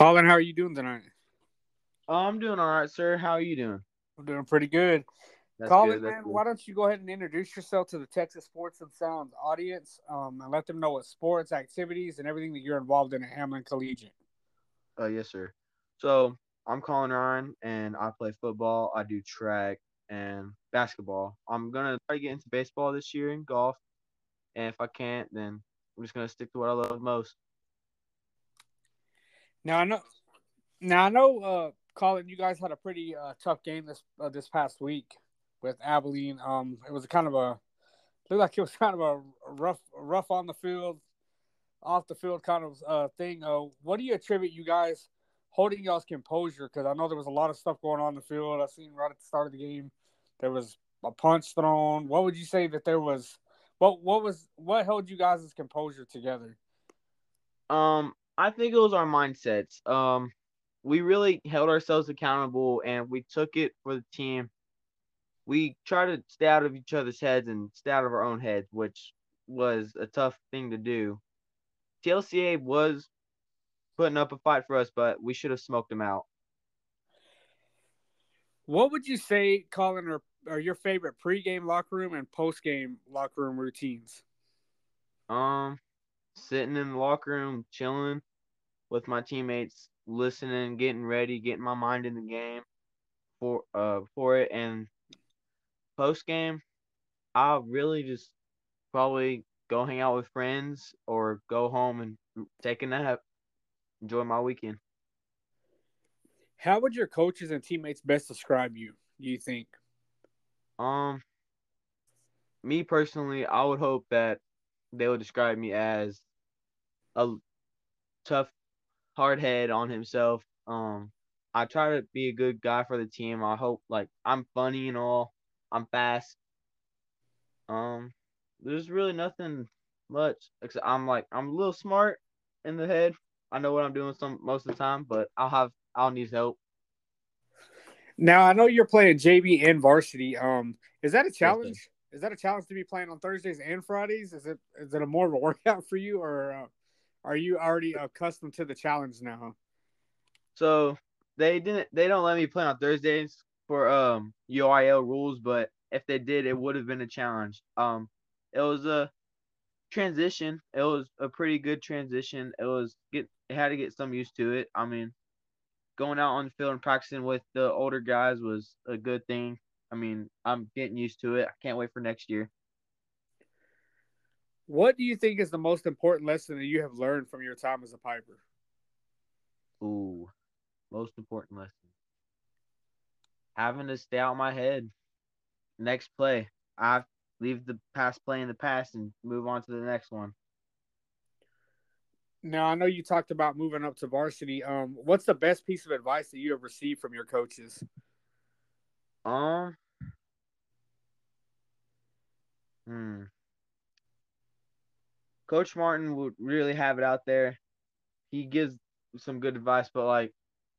Colin, how are you doing tonight? I'm doing all right, sir. How are you doing? I'm doing pretty good. That's good. Colin, That's man, good. why don't you go ahead and introduce yourself to the Texas Sports and Sound audience and let them know what sports, activities, and everything that you're involved in at Hamlin Collegiate. Yes, sir. So I'm Colin Ryan, and I play football. I do track and basketball. I'm gonna try to get into baseball this year and golf. And if I can't, then I'm just gonna stick to what I love most. Now I know. Now I know, Colin, you guys had a pretty tough game this past week with Abilene. It was kind of a looked like it was kind of a rough on the field, off the field kind of thing. What do you attribute you guys holding y'all's composure? Because I know there was a lot of stuff going on in the field. I seen right at the start of the game there was a punch thrown. What would you say that there was? What held you guys' composure together? I think it was our mindsets. We really held ourselves accountable, and we took it for the team. We try to stay out of each other's heads and stay out of our own heads, which was a tough thing to do. TLCA was putting up a fight for us, but we should have smoked them out. What would you say, Colin, are your favorite pregame locker room and postgame locker room routines? Um, Sitting in the locker room, chilling with my teammates, listening, getting ready, getting my mind in the game for it. And post game, I'll really just probably go hang out with friends or go home and take a nap, enjoy my weekend. How would your coaches and teammates best describe you? Do you think? Um, Me personally, I would hope that they would describe me as a tough hard head on himself. I try to be a good guy for the team. I hope like I'm funny and all. I'm fast. Um, there's really nothing much except I'm a little smart in the head. I know what I'm doing some most of the time, but I'll need help. Now I know you're playing JV and varsity. Is that a Yes, sir. challenge? Is that a challenge to be playing on Thursdays and Fridays? Is it a more of a workout for you, or are you already accustomed to the challenge now? So they don't let me play on Thursdays for UIL rules, but if they did, it would have been a challenge. It was a transition. It was a pretty good transition. It had to get some used to it. I mean, going out on the field and practicing with the older guys was a good thing. I mean, I'm getting used to it. I can't wait for next year. What do you think is the most important lesson that you have learned from your time as a Piper? Ooh, most important lesson. Having to stay out my head. Next play. I leave the past play in the past and move on to the next one. Now I know you talked about moving up to varsity. What's the best piece of advice that you have received from your coaches? Um, hmm. Coach Martin would really have it out there. He gives some good advice, but like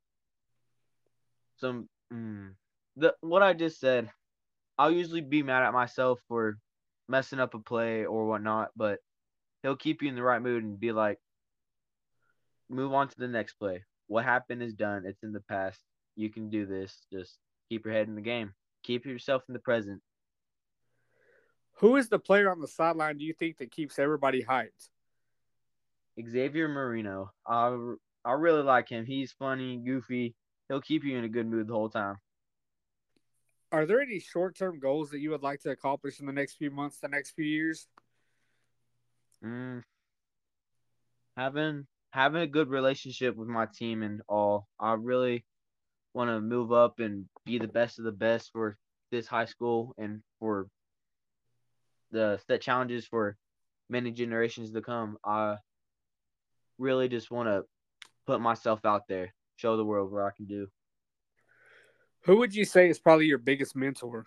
some the what I just said, I'll usually be mad at myself for messing up a play or whatnot, but he'll keep you in the right mood and be like, move on to the next play. What happened is done. It's in the past. You can do this. Just keep your head in the game. Keep yourself in the present. Who is the player on the sideline do you think that keeps everybody hyped? Xavier Marino. I really like him. He's funny, goofy. He'll keep you in a good mood the whole time. Are there any short term goals that you would like to accomplish in the next few months, the next few years? Mm, having a good relationship with my team and all. I really want to move up and be the best of the best for this high school and for the set challenges for many generations to come. I really just want to put myself out there, show the world what I can do. Who would you say is probably your biggest mentor?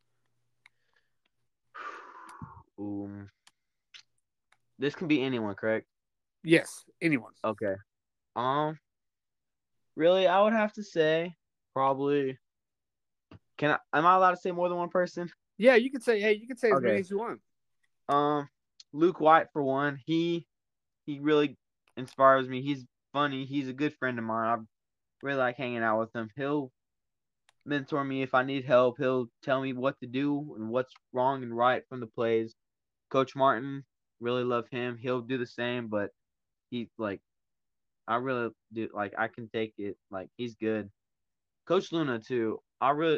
Um, this can be anyone, correct? Yes, anyone. Okay. Um, Really, I would have to say probably. Can I? Am I allowed to say more than one person? Yeah, you could say, hey, you could say as many Okay. as you want. Um, Luke White for one. He really inspires me. He's funny. He's a good friend of mine. I really like hanging out with him. He'll mentor me if I need help. He'll tell me what to do and what's wrong and right from the plays. Coach Martin, really love him. He'll do the same, but he like I really do like I can take it. Like he's good. Coach Luna too. I really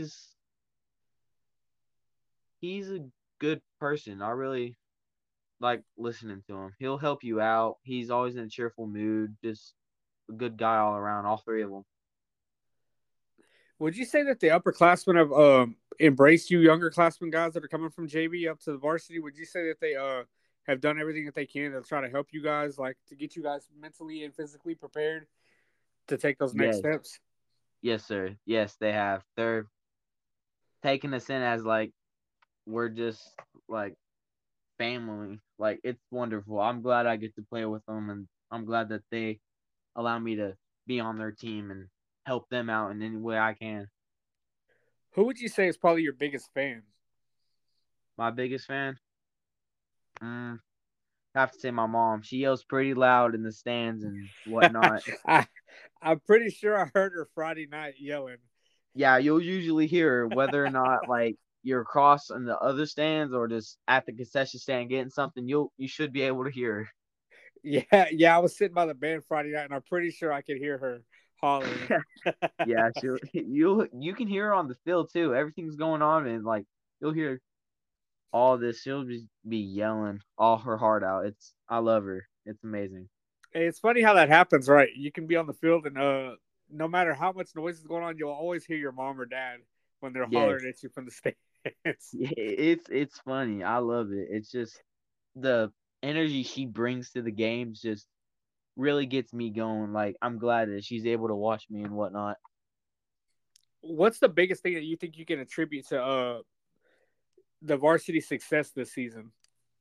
he's a good person. I really like listening to him. He'll help you out. He's always in a cheerful mood. Just a good guy all around. All three of them. Would you say that the upperclassmen have embraced you younger classmen guys that are coming from JV up to the varsity? Would you say that they have done everything that they can to try to help you guys, like to get you guys mentally and physically prepared to take those next Yes, steps? yes, sir. Yes, they have. They're taking us in as like we're just like family. Like it's wonderful. I'm glad I get to play with them, and I'm glad that they allow me to be on their team and help them out in any way I can. Who would you say is probably your biggest fan? My biggest fan, mm, I have to say my mom. She yells pretty loud in the stands and whatnot. I, I'm pretty sure I heard her Friday night yelling. Yeah, you'll usually hear her, whether or not like you're across in the other stands or just at the concession stand getting something. You should be able to hear her. Yeah, yeah, I was sitting by the band Friday night, and I'm pretty sure I could hear her hollering. Yeah, you can hear her on the field too. Everything's going on and like you'll hear all this. She'll just be yelling all her heart out. I love her. It's amazing. It's funny how that happens, right? You can be on the field, and no matter how much noise is going on, you'll always hear your mom or dad when they're Yes, hollering at you from the stands. it's funny. I love it. It's just the energy she brings to the games just really gets me going. Like I'm glad that she's able to watch me and whatnot. What's the biggest thing that you think you can attribute to the varsity success this season?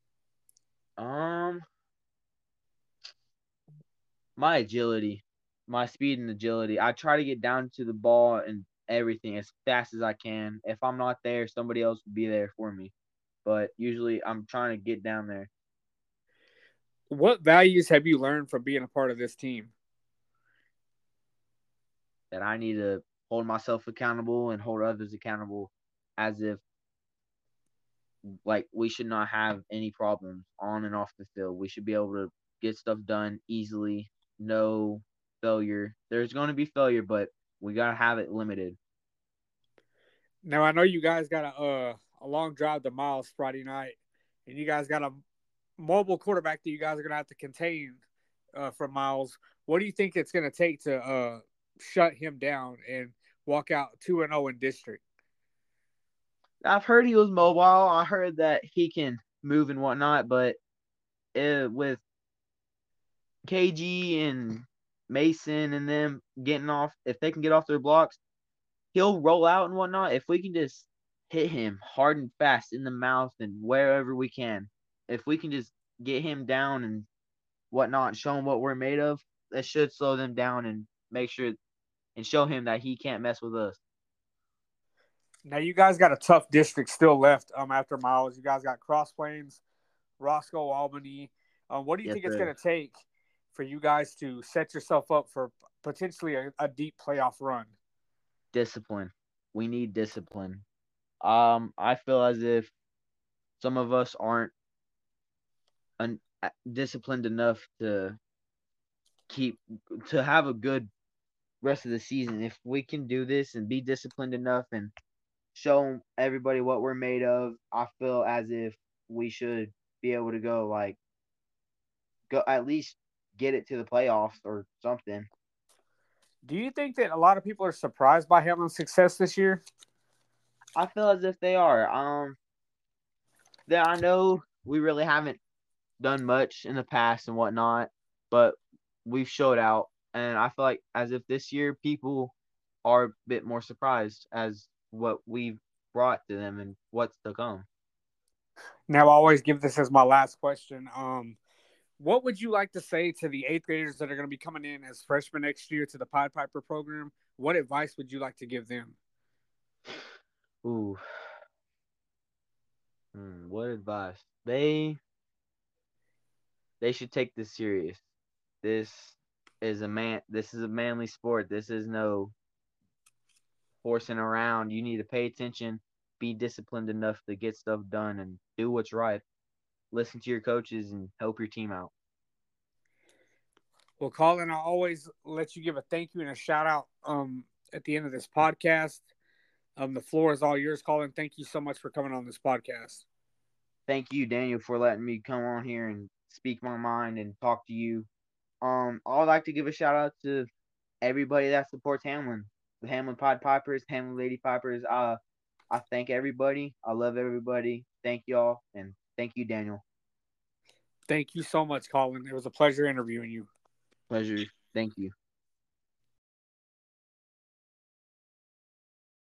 Um, my agility, my speed and agility. I try to get down to the ball and everything as fast as I can. If I'm not there, somebody else will be there for me. But usually I'm trying to get down there. What values have you learned from being a part of this team? That I need to hold myself accountable and hold others accountable as if like we should not have any problems on and off the field. We should be able to get stuff done easily. No failure. There's going to be failure, but we got to have it limited. Now I know you guys got a long drive to Miles Friday night, and you guys got a mobile quarterback that you guys are going to have to contain from Miles. What do you think it's going to take to shut him down and walk out 2-0 in district? I've heard he was mobile. I heard that he can move and whatnot, but with KG and Mason and them getting off, if they can get off their blocks, he'll roll out and whatnot. If we can just hit him hard and fast in the mouth and wherever we can, if we can just get him down and whatnot, show him what we're made of, that should slow them down and make sure and show him that he can't mess with us. Now you guys got a tough district still left after Miles. You guys got Cross Plains, Roscoe, Albany. What do you Yes, think it's sir. going to take for you guys to set yourself up for potentially a deep playoff run? Discipline. We need discipline. I feel as if some of us aren't disciplined enough keep to have a good rest of the season. If we can do this and be disciplined enough and show everybody what we're made of, I feel as if we should be able to go at least get it to the playoffs or something. Do you think that a lot of people are surprised by Hamlin's success this year? I feel as if they are. That I know we really haven't done much in the past and whatnot, but we've showed out, and I feel like as if this year people are a bit more surprised as what we've brought to them and what's to come. Now, I always give this as my last question. What would you like to say to the eighth graders that are going to be coming in as freshmen next year to the Pied Piper program? What advice would you like to give them? Ooh, what advice? They should take this serious. This is a man. This is a manly sport. This is no horsing around. You need to pay attention, be disciplined enough to get stuff done, and do what's right. Listen to your coaches and help your team out. Well, Colin, I'll always let you give a thank you and a shout out at the end of this podcast. The floor is all yours, Colin. Thank you so much for coming on this podcast. Thank you, Daniel, for letting me come on here and speak my mind and talk to you. I'd like to give a shout out to everybody that supports Hamlin, the Hamlin Pied Pipers, Hamlin Lady Pipers. I thank everybody. I love everybody. Thank y'all, and thank you, Daniel. Thank you so much, Colin. It was a pleasure interviewing you. Pleasure. Thank you.